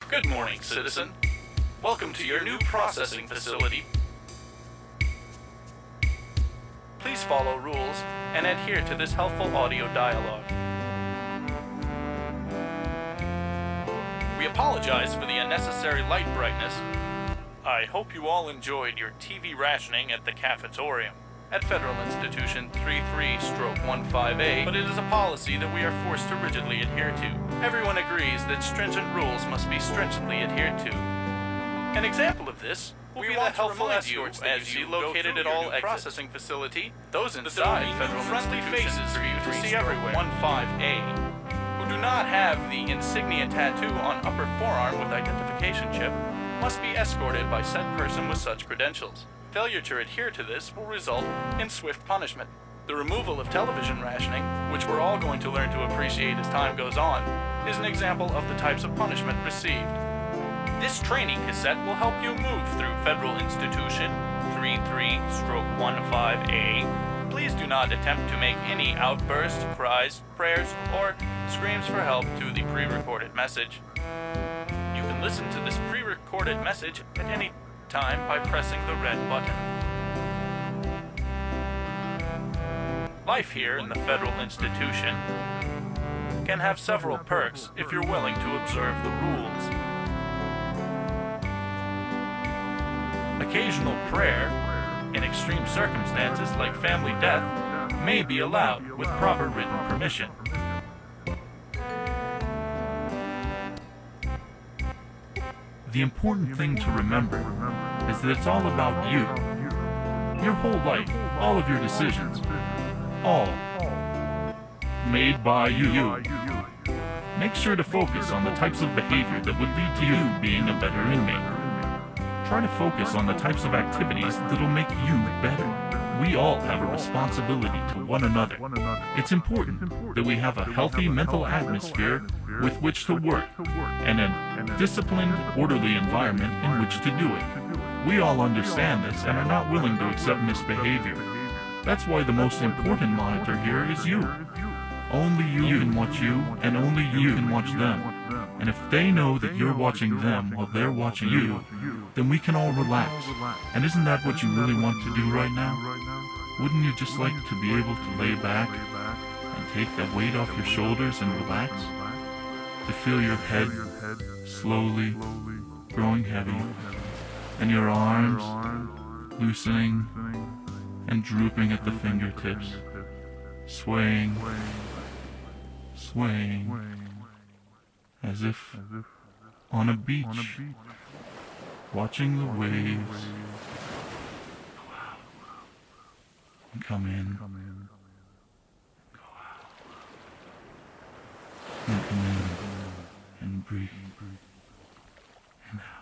Good morning, citizen. Welcome to your new processing facility. Please follow rules and adhere to this helpful audio dialogue. We apologize for the unnecessary light brightness. I hope you all enjoyed your TV rationing at the cafetorium at Federal Institution 33/15A, but it is a policy that we are forced to rigidly adhere to. Everyone agrees that stringent rules must be stringently adhered to. An example of this will be the helpful escorts as you see located at all processing facility, those inside Federal friendly faces for you to see everywhere. 15A, who do not have the insignia tattoo on upper forearm with identification chip, must be escorted by said person with such credentials. Failure to adhere to this will result in swift punishment. The removal of television rationing, which we're all going to learn to appreciate as time goes on, is an example of the types of punishment received. This training cassette will help you move through Federal Institution 33/15A. Please do not attempt to make any outbursts, cries, prayers, or screams for help to the pre-recorded message. You can listen to this pre-recorded message at any time by pressing the red button. Life here in the Federal Institution can have several perks if you're willing to observe the rules. Occasional prayer, in extreme circumstances like family death, may be allowed with proper written permission. The important thing to remember is that it's all about you. Your whole life, all of your decisions, all made by you. Make sure to focus on the types of behavior that would lead to you being a better inmate. Try to focus on the types of activities that'll make you better. We all have a responsibility to one another. It's important that we have a healthy mental atmosphere with which to work, and a disciplined, orderly environment in which to do it. We all understand this and are not willing to accept misbehavior. That's why the most important monitor here is you. Only you can watch you, and only you can watch them. And if they know that you're watching them while they're watching you, then we can all relax. And isn't that what you really want to do right now? Wouldn't you just like to be able to lay back and take that weight off your shoulders and relax? To feel your head slowly growing heavy, and your arms loosening and drooping at the fingertips, swaying, as if on a beach, watching the waves go out and come in, go out, and come in and breathe and out.